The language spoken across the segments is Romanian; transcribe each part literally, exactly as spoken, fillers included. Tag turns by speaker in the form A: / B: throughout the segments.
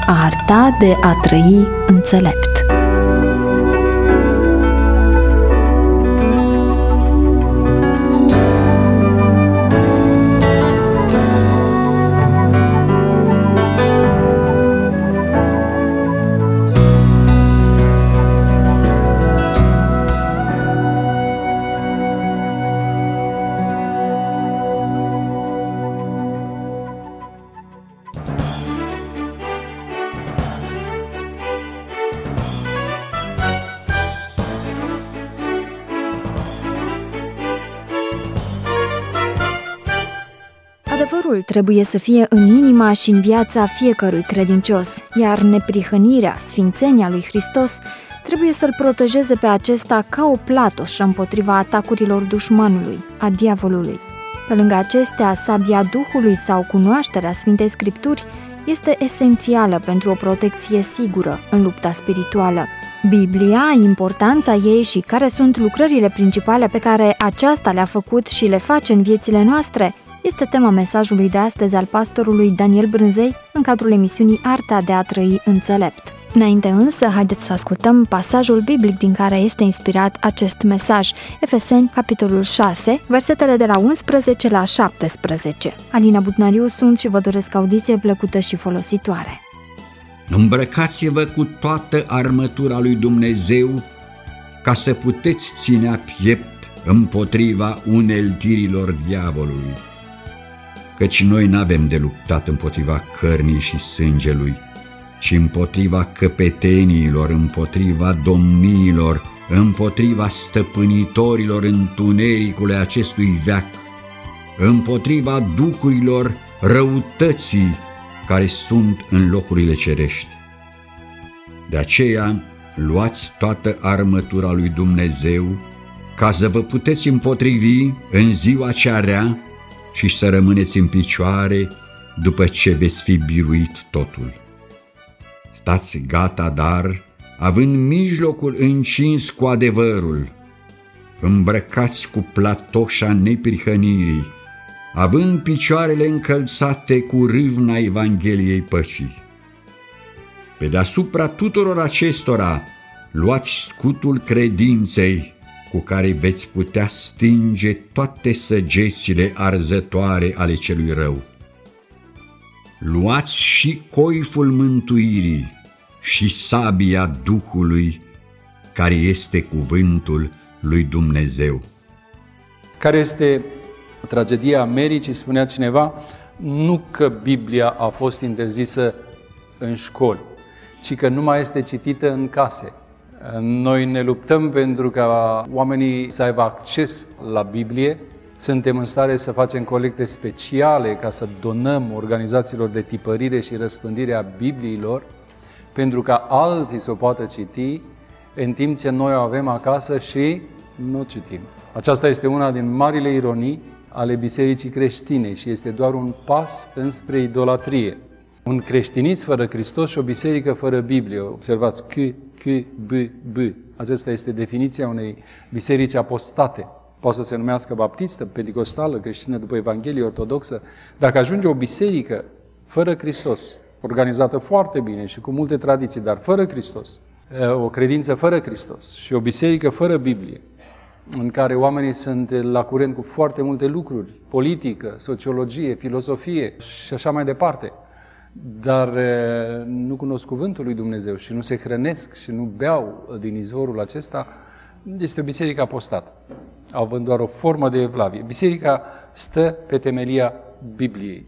A: Arta de a trăi înțelept. Adevărul trebuie să fie în inima și în viața fiecărui credincios, iar neprihănirea, sfințenia lui Hristos trebuie să-l protejeze pe acesta ca o platoșă împotriva atacurilor dușmanului, a diavolului. Pe lângă acestea, sabia Duhului sau cunoașterea Sfintei Scripturi este esențială pentru o protecție sigură în lupta spirituală. Biblia, importanța ei și care sunt lucrările principale pe care aceasta le-a făcut și le face în viețile noastre este tema mesajului de astăzi al pastorului Daniel Brânzei în cadrul emisiunii Arta de a trăi înțelept. Înainte însă, haideți să ascultăm pasajul biblic din care este inspirat acest mesaj, Efeseni, capitolul șase, versetele de la unsprezece la șaptesprezece. Alina Butnariu sunt și vă doresc audiție plăcută și folositoare.
B: Îmbrăcați-vă cu toată armătura lui Dumnezeu ca să puteți ținea piept împotriva uneltirilor diavolului. Căci noi n-avem de luptat împotriva cărnii și sângelui, ci împotriva căpeteniilor, împotriva domniilor, împotriva stăpânitorilor întunericului acestui veac, împotriva duhurilor răutății care sunt în locurile cerești. De aceea, luați toată armătura lui Dumnezeu, ca să vă puteți împotrivi în ziua cea rea și să rămâneți în picioare după ce veți fi biruit totul. Stați gata, dar, având mijlocul încins cu adevărul, îmbrăcați cu platoșa neprihănirii, având picioarele încălțate cu râvna Evangheliei păcii. Pe deasupra tuturor acestora, luați scutul credinței, cu care veți putea stinge toate săgețile arzătoare ale celui rău. Luați și coiful mântuirii și sabia Duhului, care este cuvântul lui Dumnezeu.
C: Care este tragedia Americii, spunea cineva, nu că Biblia a fost interzisă în școli, ci că nu mai este citită în case. Noi ne luptăm pentru ca oamenii să aibă acces la Biblie. Suntem în stare să facem colecte speciale ca să donăm organizațiilor de tipărire și răspândire a Bibliilor, pentru ca alții să o poată citi, în timp ce noi o avem acasă și nu citim. Aceasta este una din marile ironii ale bisericii creștine și este doar un pas înspre idolatrie. Un creștinism fără Hristos și o biserică fără Biblie. Observați, C, C, B, B. Aceasta este definiția unei biserici apostate. Poate să se numească baptistă, pentecostală, creștină după Evanghelie ortodoxă. Dacă ajunge o biserică fără Hristos, organizată foarte bine și cu multe tradiții, dar fără Hristos, o credință fără Hristos și o biserică fără Biblie, în care oamenii sunt la curent cu foarte multe lucruri, politică, sociologie, filosofie și așa mai departe, dar nu cunosc cuvântul lui Dumnezeu și nu se hrănesc și nu beau din izvorul acesta, este o biserică apostată, având doar o formă de evlavie. Biserica stă pe temelia Bibliei.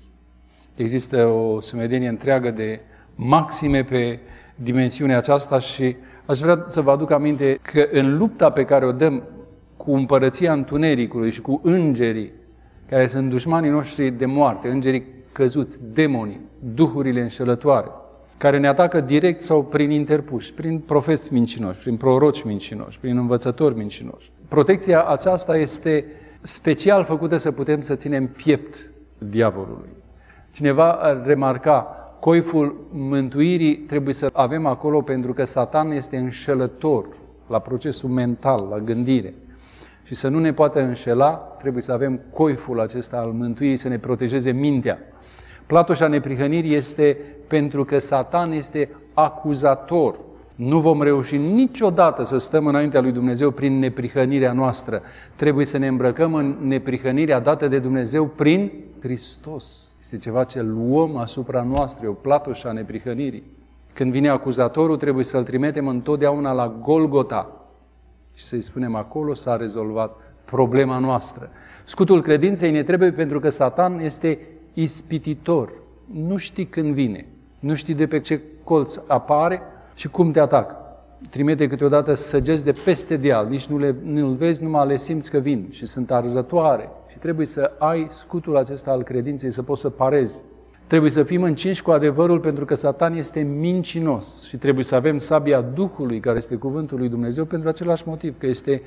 C: Există o sumedenie întreagă de maxime pe dimensiunea aceasta și aș vrea să vă aduc aminte că în lupta pe care o dăm cu împărăția întunericului și cu îngerii, care sunt dușmanii noștri de moarte, îngerii căzuți, demonii, duhurile înșelătoare, care ne atacă direct sau prin interpuși, prin profeți mincinoși, prin proroci mincinoși, prin învățători mincinoși. Protecția aceasta este special făcută să putem să ținem piept diavolului. Cineva ar remarca, coiful mântuirii trebuie să avem acolo pentru că Satan este înșelător la procesul mental, la gândire. Și să nu ne poată înșela, trebuie să avem coiful acesta al mântuirii să ne protejeze mintea. Platoșa neprihănirii este pentru că Satan este acuzator. Nu vom reuși niciodată să stăm înaintea lui Dumnezeu prin neprihănirea noastră. Trebuie să ne îmbrăcăm în neprihănirea dată de Dumnezeu prin Hristos. Este ceva ce luăm asupra noastră, o platoșă a neprihănirii. Când vine acuzatorul, trebuie să-l trimitem întotdeauna la Golgota și să-i spunem acolo s-a rezolvat problema noastră. Scutul credinței ne trebuie pentru că Satan este ispititor. Nu știi când vine, nu știi de pe ce colț apare și cum te atacă. Trimite câteodată săgeți de peste deal, nici nu le, nu-l vezi, numai le simți că vin și sunt arzătoare. Și trebuie să ai scutul acesta al credinței, să poți să parezi. Trebuie să fim încinși cu adevărul pentru că Satan este mincinos și trebuie să avem sabia Duhului, care este cuvântul lui Dumnezeu, pentru același motiv, că este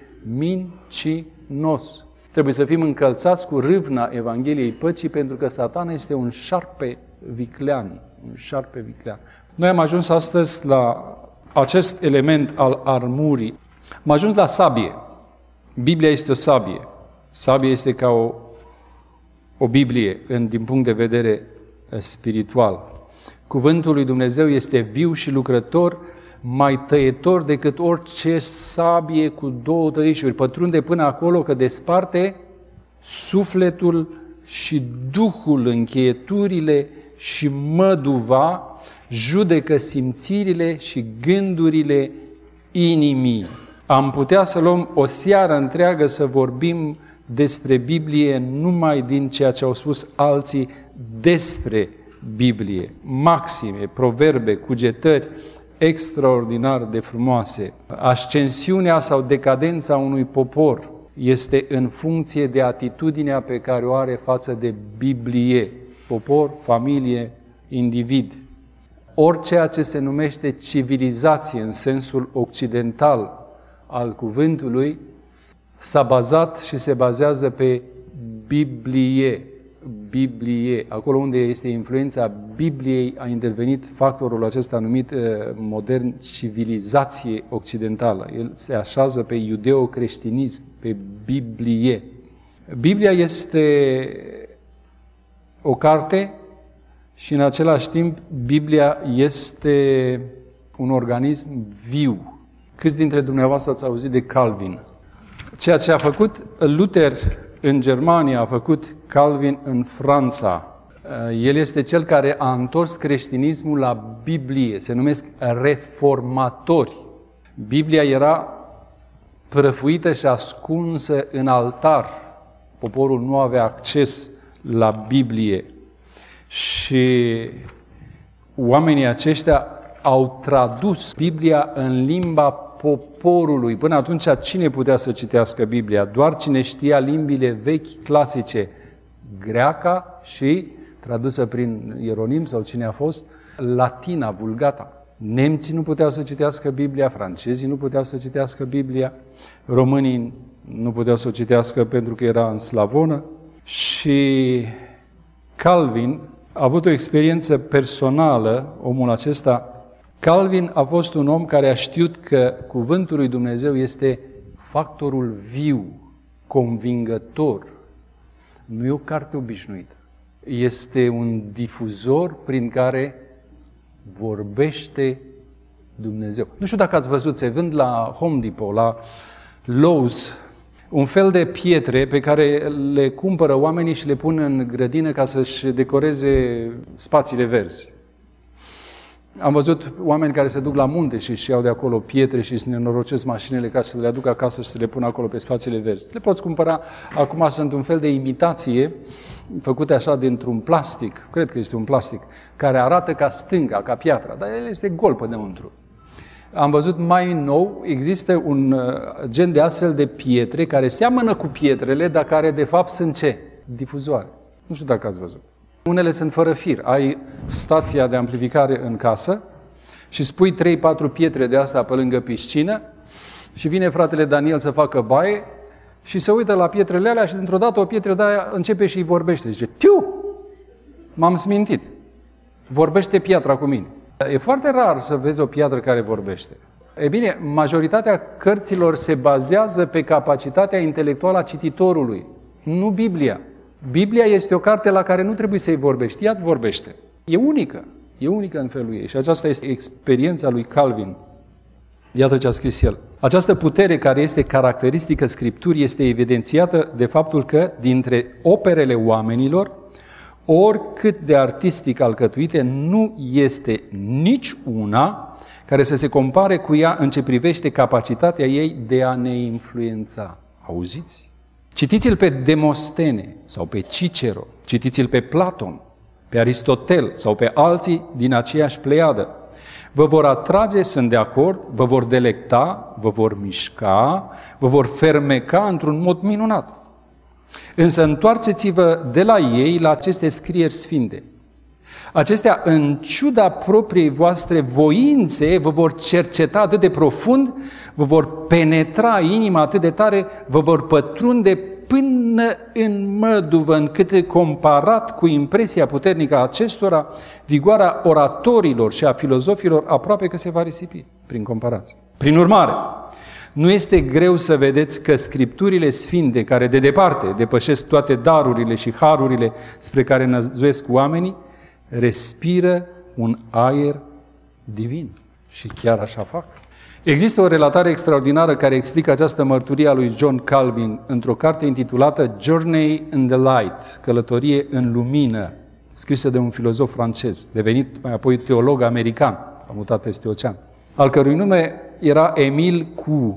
C: mincinos. Trebuie să fim încălțați cu râvna Evangheliei Păcii, pentru că Satan este un șarpe viclean. Un șarpe viclean. Noi am ajuns astăzi la acest element al armurii. Am ajuns la sabie. Biblia este o sabie. Sabia este ca o, o Biblie în, din punct de vedere spiritual. Cuvântul lui Dumnezeu este viu și lucrător, mai tăietor decât orice sabie cu două tăișuri. Pătrunde până acolo că desparte sufletul și duhul, încheieturile și măduva, judecă simțirile și gândurile inimii. Am putea să luăm o seară întreagă să vorbim despre Biblie numai din ceea ce au spus alții despre Biblie. Maxime, proverbe, cugetări extraordinar de frumoase. Ascensiunea sau decadența unui popor este în funcție de atitudinea pe care o are față de Biblie. Popor, familie, individ. Orice ce se numește civilizație în sensul occidental al cuvântului s-a bazat și se bazează pe Biblie. Biblie. Acolo unde este influența Bibliei a intervenit factorul acesta numit modern civilizație occidentală. El se așează pe iudeo-creștinism, pe Biblie. Biblia este o carte și în același timp Biblia este un organism viu. Câți dintre dumneavoastră ați auzit de Calvin? Ceea ce a făcut Luther în Germania, a făcut Calvin în Franța. El este cel care a întors creștinismul la Biblie. Se numesc reformatori. Biblia era prăfuită și ascunsă în altar. Poporul nu avea acces la Biblie. Și oamenii aceștia au tradus Biblia în limba poporului. Până atunci, cine putea să citească Biblia? Doar cine știa limbile vechi, clasice, greaca și, tradusă prin Ieronim sau cine a fost, latina, vulgata. Nemții nu puteau să citească Biblia, francezii nu puteau să citească Biblia, românii nu puteau să o citească pentru că era în slavonă. Și Calvin a avut o experiență personală, omul acesta. Calvin a fost un om care a știut că cuvântul lui Dumnezeu este factorul viu, convingător. Nu e o carte obișnuită. Este un difuzor prin care vorbește Dumnezeu. Nu știu dacă ați văzut, se vând la Home Depot, la Lowe's, un fel de pietre pe care le cumpără oamenii și le pun în grădină ca să-și decoreze spațiile verzi. Am văzut oameni care se duc la munte și își iau de acolo pietre și își nenorocesc mașinile ca să le aducă acasă și să le pună acolo pe spațiile verzi. Le poți cumpăra, acum sunt un fel de imitație, făcute așa dintr-un plastic, cred că este un plastic, care arată ca stânga, ca piatra, dar el este gol pe înăuntru. Am văzut mai nou, există un gen de astfel de pietre care seamănă cu pietrele, dar care de fapt sunt ce? Difuzoare. Nu știu dacă ați văzut. Unele sunt fără fir. Ai stația de amplificare în casă și spui trei patru pietre de astea pe lângă piscină și vine fratele Daniel să facă baie și se uită la pietrele alea și dintr-o dată o pietră de aia începe și îi vorbește. Zice, tiu! M-am smintit. Vorbește piatra cu mine. E foarte rar să vezi o piatră care vorbește. E bine, majoritatea cărților se bazează pe capacitatea intelectuală a cititorului, nu Biblia. Biblia este o carte la care nu trebuie să-i vorbești, ea-ți vorbește. E unică, e unică în felul ei și aceasta este experiența lui Calvin. Iată ce a scris el. Această putere care este caracteristică Scripturii este evidențiată de faptul că dintre operele oamenilor, oricât de artistic alcătuite, nu este nici una care să se compare cu ea în ce privește capacitatea ei de a ne influența. Auziți? Citiți-l pe Demostene sau pe Cicero, citiți-l pe Platon, pe Aristotel sau pe alții din aceeași pleiadă. Vă vor atrage, sunt de acord, vă vor delecta, vă vor mișca, vă vor fermeca într-un mod minunat. Însă întoarceți-vă de la ei la aceste scrieri sfinte. Acestea, în ciuda propriei voastre voințe, vă vor cerceta atât de profund, vă vor penetra inima atât de tare, vă vor pătrunde până în măduvă, încât comparat cu impresia puternică a acestora, vigoarea oratorilor și a filozofilor aproape că se va risipi prin comparație. Prin urmare, nu este greu să vedeți că Scripturile sfinte, care de departe depășesc toate darurile și harurile spre care năzuiesc oamenii, respiră un aer divin. Și chiar așa fac. Există o relatare extraordinară care explică această mărturie a lui John Calvin într-o carte intitulată Journey in the Light, Călătorie în lumină, scrisă de un filozof francez, devenit mai apoi teolog american, a mutat peste ocean, al cărui nume era Émile Coué.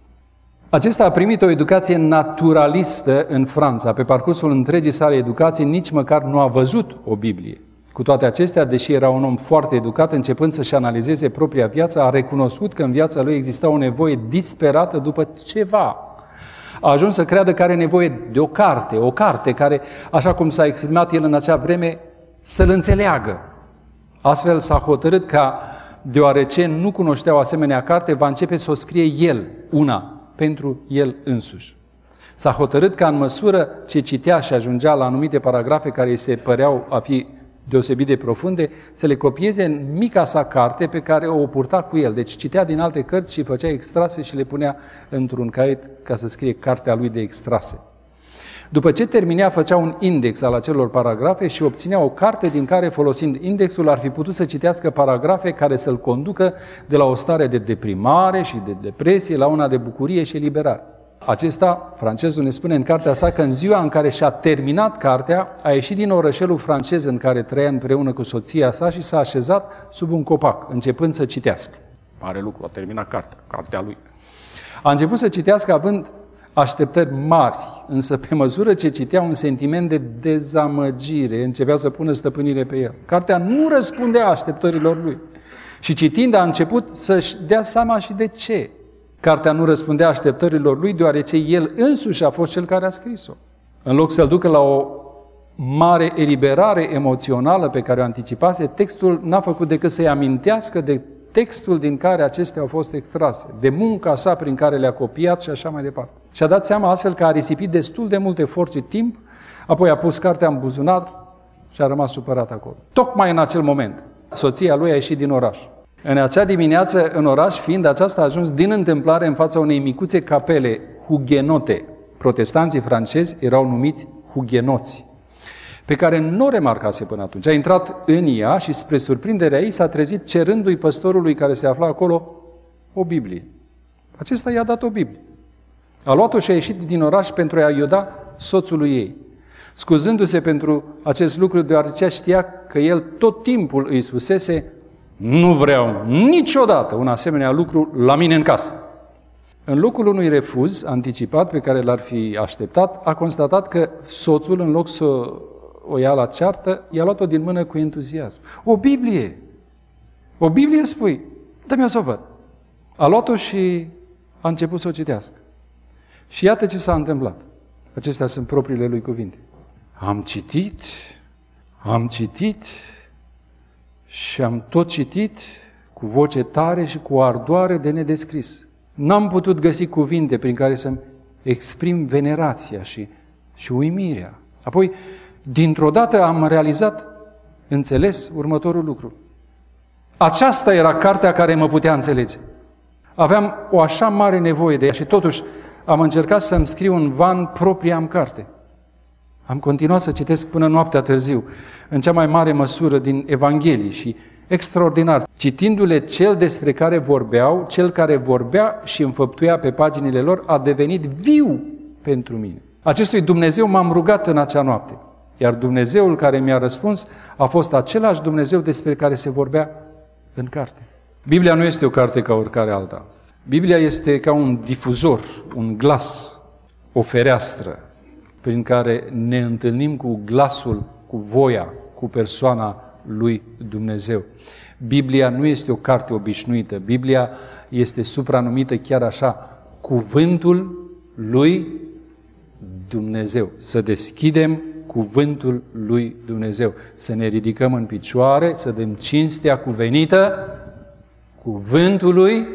C: Acesta a primit o educație naturalistă în Franța. Pe parcursul întregii sale educații nici măcar nu a văzut o Biblie. Cu toate acestea, deși era un om foarte educat, începând să-și analizeze propria viață, a recunoscut că în viața lui exista o nevoie disperată după ceva. A ajuns să creadă că are nevoie de o carte, o carte care, așa cum s-a exprimat el în acea vreme, să-l înțeleagă. Astfel s-a hotărât ca, deoarece nu cunoștea o asemenea carte, va începe să o scrie el, una, pentru el însuși. S-a hotărât ca în măsură ce citea și ajungea la anumite paragrafe care îi se păreau a fi deosebit de profunde, să le copieze în mica sa carte pe care o purta cu el. Deci citea din alte cărți și făcea extrase și le punea într-un caiet ca să scrie cartea lui de extrase. După ce terminea, făcea un index al acelor paragrafe și obținea o carte din care, folosind indexul, ar fi putut să citească paragrafe care să-l conducă de la o stare de deprimare și de depresie la una de bucurie și eliberare. Acesta, francezul, ne spune în cartea sa că în ziua în care și-a terminat cartea, a ieșit din orășelul francez în care trăia împreună cu soția sa și s-a așezat sub un copac, începând să citească. Mare lucru, a terminat cartea, cartea lui. A început să citească având așteptări mari, însă pe măsură ce citea un sentiment de dezamăgire, începea să pună stăpânire pe el. Cartea nu răspundea așteptărilor lui. Și citind a început să-și dea seama și de ce. Cartea nu răspundea așteptărilor lui, deoarece el însuși a fost cel care a scris-o. În loc să-l ducă la o mare eliberare emoțională pe care o anticipase, textul n-a făcut decât să-i amintească de textul din care acestea au fost extrase, de munca sa prin care le-a copiat și așa mai departe. Și-a dat seama astfel că a risipit destul de multe forțe timp, apoi a pus cartea în buzunar și a rămas supărat acolo. Tocmai în acel moment, soția lui a ieșit din oraș. În acea dimineață, în oraș, fiind aceasta a ajuns din întâmplare în fața unei micuțe capele hugenote. Protestanții francezi erau numiți hugenoți, pe care nu o remarcase până atunci. A intrat în ea și, spre surprinderea ei, s-a trezit cerându-i păstorului care se afla acolo o Biblie. Acesta i-a dat o Biblie. A luat-o și a ieșit din oraș pentru a-i o da soțului ei, scuzându-se pentru acest lucru, deoarece știa că el tot timpul îi spusese: nu vreau niciodată un asemenea lucru la mine în casă. În locul unui refuz anticipat pe care l-ar fi așteptat, a constatat că soțul, în loc să o ia la ceartă, i-a luat-o din mână cu entuziasm. O Biblie! O Biblie, spui? Dă-mi-o să o văd. A luat-o și a început să o citească. Și iată ce s-a întâmplat. Acestea sunt propriile lui cuvinte. Am citit, am citit și am tot citit cu voce tare și cu ardoare de nedescris. N-am putut găsi cuvinte prin care să-mi exprim venerația și, și uimirea. Apoi, dintr-o dată am realizat, înțeles, următorul lucru. Aceasta era cartea care mă putea înțelege. Aveam o așa mare nevoie de ea și totuși am încercat să-mi scriu în van propria-mi carte. Am continuat să citesc până noaptea târziu, în cea mai mare măsură din Evanghelii și extraordinar, citindu-le cel despre care vorbeau, cel care vorbea și înfăptuia pe paginile lor, a devenit viu pentru mine. Acestui Dumnezeu m-am rugat în acea noapte, iar Dumnezeul care mi-a răspuns a fost același Dumnezeu despre care se vorbea în carte. Biblia nu este o carte ca oricare alta. Biblia este ca un difuzor, un glas, o fereastră prin care ne întâlnim cu glasul, cu voia, cu persoana lui Dumnezeu. Biblia nu este o carte obișnuită. Biblia este supranumită chiar așa, cuvântul lui Dumnezeu. Să deschidem cuvântul lui Dumnezeu. Să ne ridicăm în picioare, să dăm cinstea cuvenită cuvântului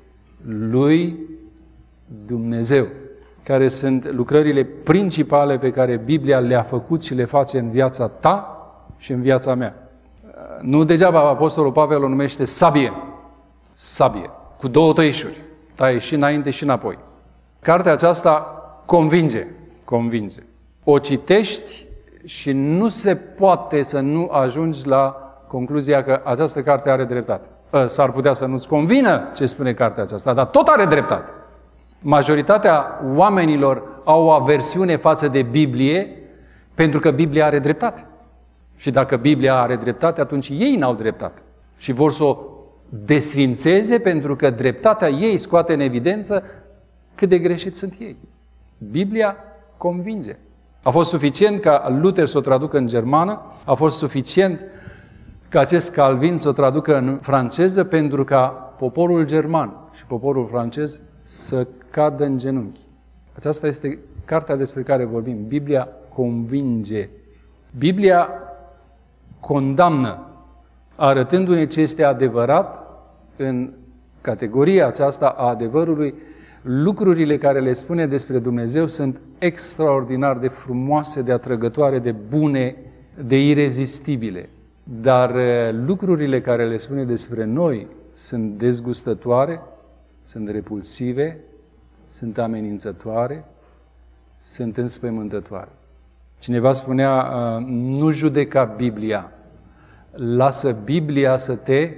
C: lui Dumnezeu. Care sunt lucrările principale pe care Biblia le-a făcut și le face în viața ta și în viața mea. Nu degeaba Apostolul Pavel o numește sabie. Sabie. Cu două tăișuri. Taie și înainte și înapoi. Cartea aceasta convinge. Convinge. O citești și nu se poate să nu ajungi la concluzia că această carte are dreptate. S-ar putea să nu-ți convină ce spune cartea aceasta, dar tot are dreptate. Majoritatea oamenilor au o aversiune față de Biblie pentru că Biblia are dreptate. Și dacă Biblia are dreptate, atunci ei n-au dreptate. Și vor să o desfințeze pentru că dreptatea ei scoate în evidență cât de greșit sunt ei. Biblia convinge. A fost suficient ca Luther să o traducă în germană, a fost suficient ca acest Calvin să o traducă în franceză pentru ca poporul german și poporul francez să cadă în genunchi. Aceasta este cartea despre care vorbim. Biblia convinge. Biblia condamnă, arătându-ne ce este adevărat în categoria aceasta a adevărului. Lucrurile care le spune despre Dumnezeu sunt extraordinar de frumoase, de atrăgătoare, de bune, de irezistibile. Dar lucrurile care le spune despre noi sunt dezgustătoare, sunt repulsive, sunt amenințătoare, sunt înspăimântătoare. Cineva spunea, nu judeca Biblia, lasă Biblia să te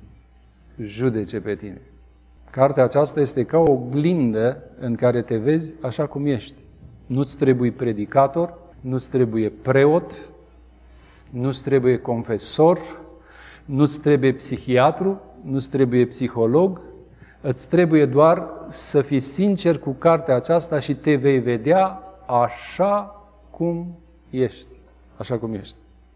C: judece pe tine. Cartea aceasta este ca o oglindă în care te vezi așa cum ești. Nu-ți trebuie predicator, nu-ți trebuie preot, nu-ți trebuie confesor, nu-ți trebuie psihiatru, nu-ți trebuie psiholog, îți trebuie doar să fii sincer cu cartea aceasta și te vei vedea așa cum ești. Așa cum ești.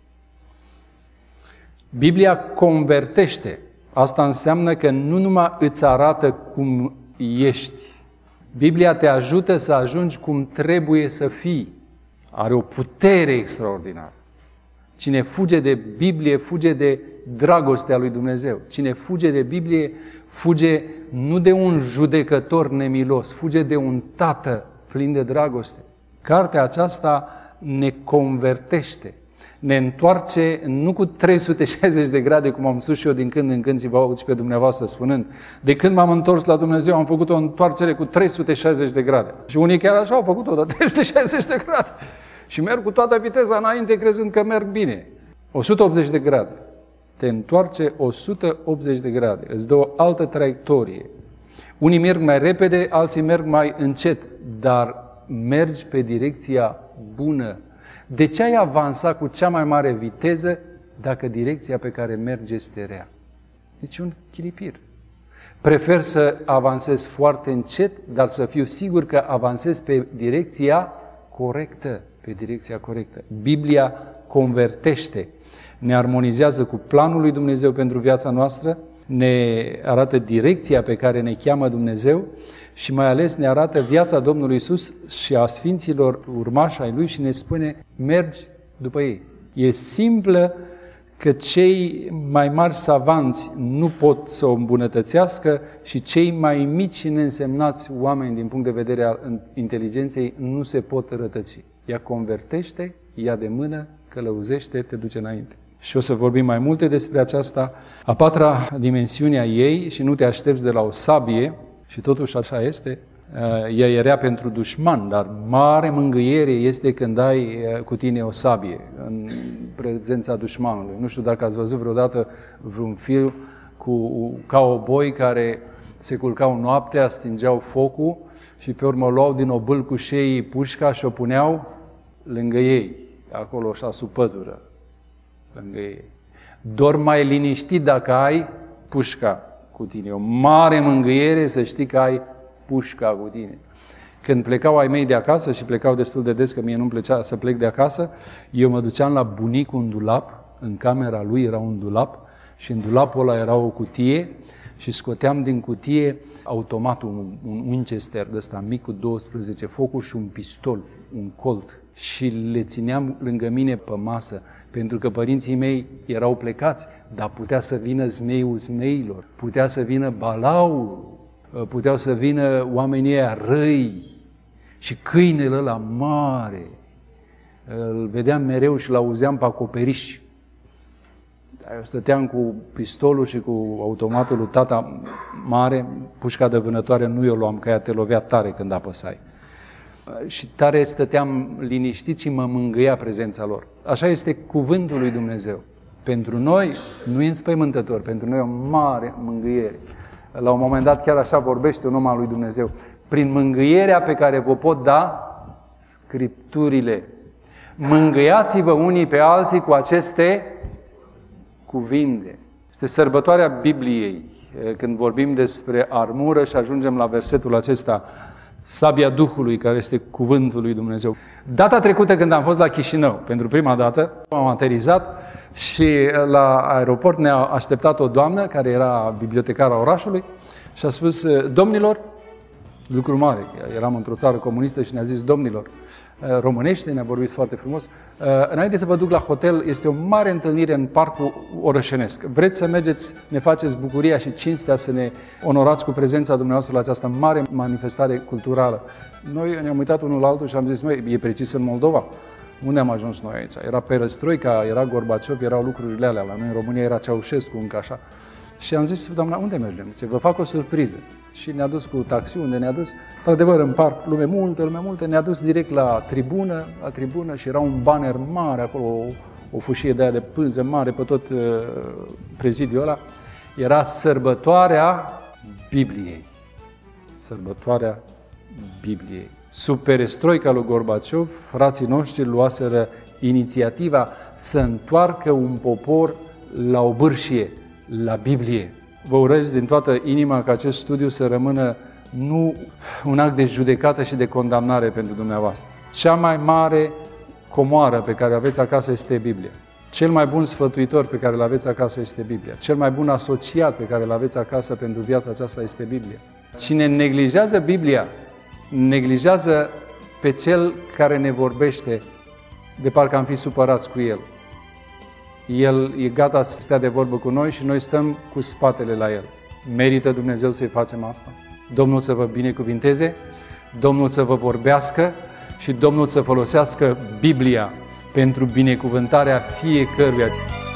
C: Biblia convertește. Asta înseamnă că nu numai îți arată cum ești. Biblia te ajută să ajungi cum trebuie să fii. Are o putere extraordinară. Cine fuge de Biblie, fuge de dragostea lui Dumnezeu. Cine fuge de Biblie, fuge nu de un judecător nemilos, fuge de un tată plin de dragoste. Cartea aceasta ne convertește, ne întoarce nu cu trei sute șaizeci de grade, cum am spus și eu din când în când și vă aud și pe dumneavoastră spunând. De când m-am întors la Dumnezeu, am făcut o întoarcere cu trei sute șaizeci de grade. Și unii chiar așa au făcut-o, de trei sute șaizeci de grade. Și merg cu toată viteza înainte, crezând că merg bine. o sută optzeci de grade. Te întoarce o sută optzeci de grade. Îți dă o altă traiectorie. Unii merg mai repede, alții merg mai încet, dar mergi pe direcția bună. De ce ai avansa cu cea mai mare viteză dacă direcția pe care mergi este rea? Deci un chilipir. Prefer să avansez foarte încet, dar să fiu sigur că avansez pe direcția corectă. Pe direcția corectă. Biblia convertește, ne armonizează cu planul lui Dumnezeu pentru viața noastră, ne arată direcția pe care ne cheamă Dumnezeu și mai ales ne arată viața Domnului Iisus și a sfinților urmași ai Lui și ne spune, mergi după ei. E simplă că cei mai mari savanți nu pot să o îmbunătățească și cei mai mici și neînsemnați oameni din punct de vedere al inteligenței nu se pot rătăci. Ea convertește, ia de mână, călăuzește, te duce înainte. Și o să vorbim mai multe despre aceasta. A patra dimensiune a ei, și nu te aștepți de la o sabie, și totuși așa este, Ea era pentru dușman, dar mare mângâiere este când ai cu tine o sabie în prezența dușmanului. Nu știu dacă ați văzut vreodată vreun film cu cowboy care se culcau noaptea, stingeau focul și pe urmă luau din obâlcușei pușca și o puneau lângă ei, acolo și asupătură lângă ei. Dormi mai liniștit dacă ai pușca cu tine. O mare mângâiere să știi că ai pușca cu tine. Când plecau ai mei de acasă, și plecau destul de des, că mie nu-mi plăcea să plec de acasă, eu mă duceam la bunicul un dulap, în camera lui era un dulap și în dulapul ăla era o cutie și scoteam din cutie automatul, un, un Winchester de ăsta mic cu douăsprezece focuri și un pistol, un Colt, și le țineam lângă mine pe masă, pentru că părinții mei erau plecați, dar putea să vină zmeiul zmeilor, putea să vină balaul, puteau să vină oamenii ăia răi și câinele ăla mare. Îl vedeam mereu și l-auzeam pe acoperiș. Eu stăteam cu pistolul și cu automatul lui tata mare, pușca de vânătoare nu eu luam, că ea te lovea tare când apăsai. Și tare stăteam liniștit și mă mângâia prezența lor. Așa este cuvântul lui Dumnezeu. Pentru noi nu e înspăimântător, pentru noi e o mare mângâiere. La un moment dat chiar așa vorbește un om al lui Dumnezeu. Prin mângâierea pe care vă pot da Scripturile. Mângâiați-vă unii pe alții cu aceste cuvinte. Este sărbătoarea Bibliei. Când vorbim despre armură și ajungem la versetul acesta, sabia Duhului, care este cuvântul lui Dumnezeu. Data trecută când am fost la Chișinău, pentru prima dată, am aterizat și la aeroport ne-a așteptat o doamnă care era bibliotecara orașului și a spus: domnilor, lucru mare, eram într-o țară comunistă și ne-a zis: domnilor, românește, ne-a vorbit foarte frumos, înainte să vă duc la hotel, este o mare întâlnire în parcul orășenesc. Vreți să mergeți, ne faceți bucuria și cinstea să ne onorați cu prezența dumneavoastră la această mare manifestare culturală. Noi ne-am uitat unul la altul și am zis: măi, e precis în Moldova. Unde am ajuns noi aici? Era Perestroica, era Gorbaciov, erau lucrurile alea. La noi în România era Ceaușescu, încă așa. Și am zis: doamna, unde mergem? Zice: vă fac o surpriză. Și ne-a dus cu taxi, unde ne-a dus, într-adevăr, în parc, lume multă, lume multă, ne-a dus direct la tribună, la tribună și era un banner mare acolo, o, o fâșie de aia de pânză mare pe tot uh, prezidiul ăla. Era sărbătoarea Bibliei. Sărbătoarea Bibliei. Sub perestroica lui Gorbaciov, frații noștri luaseră inițiativa să întoarcă un popor la o bârșie, la Biblie. Vă urez din toată inima ca acest studiu să rămână nu un act de judecată și de condamnare pentru dumneavoastră. Cea mai mare comoară pe care o aveți acasă este Biblia. Cel mai bun sfătuitor pe care îl aveți acasă este Biblia. Cel mai bun asociat pe care îl aveți acasă pentru viața aceasta este Biblia. Cine neglijează Biblia, neglijează pe cel care ne vorbește de parcă am fi supărați cu el. El e gata să stea de vorbă cu noi și noi stăm cu spatele la el. Merită Dumnezeu să-i facem asta? Domnul să vă binecuvinteze, Domnul să vă vorbească și Domnul să folosească Biblia pentru binecuvântarea fiecăruia.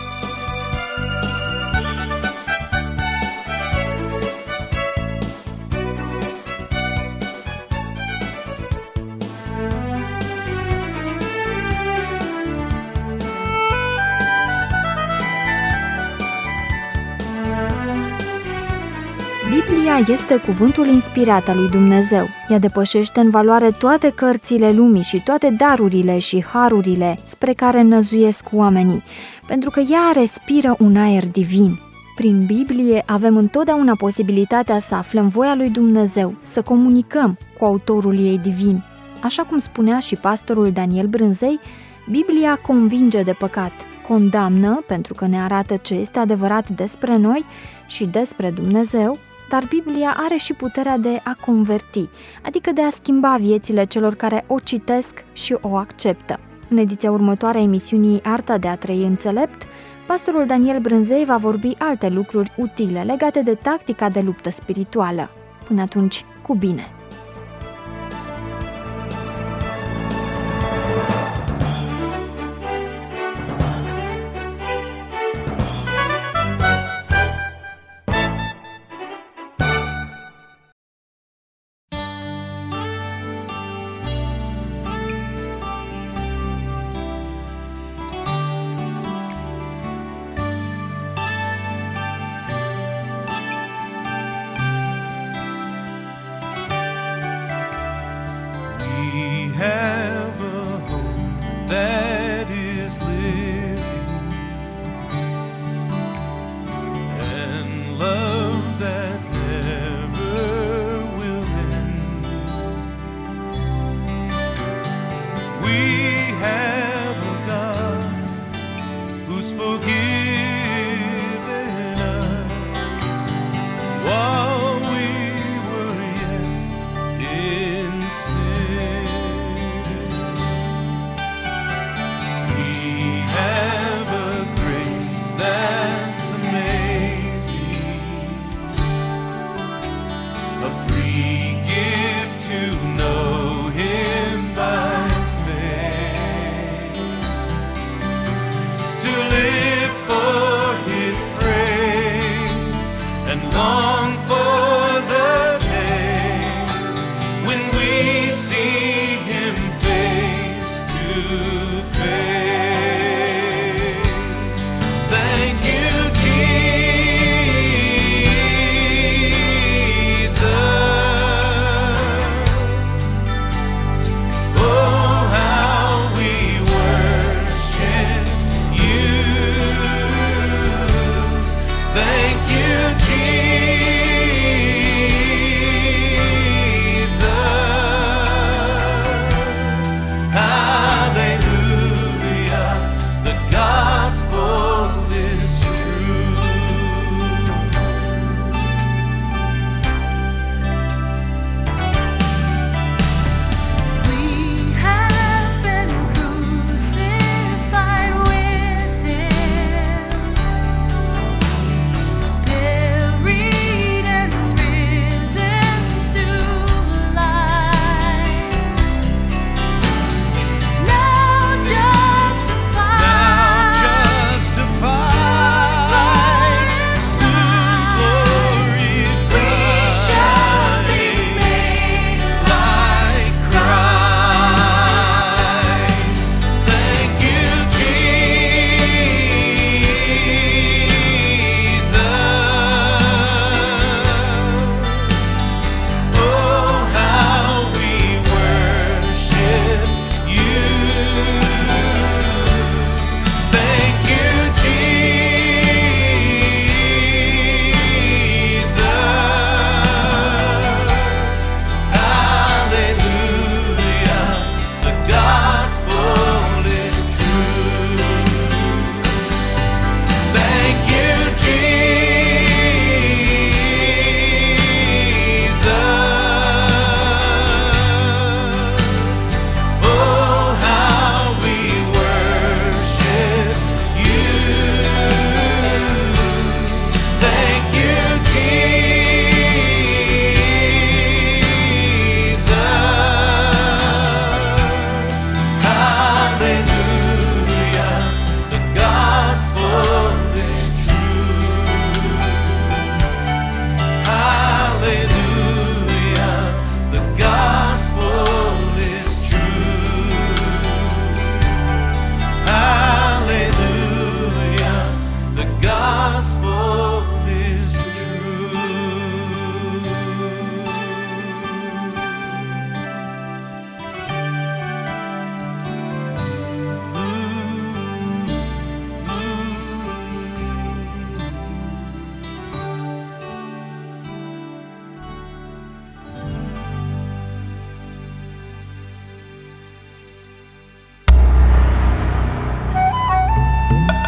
A: Biblia este cuvântul inspirat al lui Dumnezeu. Ea depășește în valoare toate cărțile lumii și toate darurile și harurile spre care năzuiesc oamenii, pentru că ea respiră un aer divin. Prin Biblie avem întotdeauna posibilitatea să aflăm voia lui Dumnezeu, să comunicăm cu autorul ei divin. Așa cum spunea și pastorul Daniel Brânzei, Biblia convinge de păcat, condamnă pentru că ne arată ce este adevărat despre noi și despre Dumnezeu, dar Biblia are și puterea de a converti, adică de a schimba viețile celor care o citesc și o acceptă. În ediția următoare a emisiunii Arta de a trăi înțelept, pastorul Daniel Brânzei va vorbi alte lucruri utile legate de tactica de luptă spirituală. Până atunci, cu bine!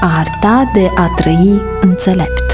A: arta de a trăi înțelept.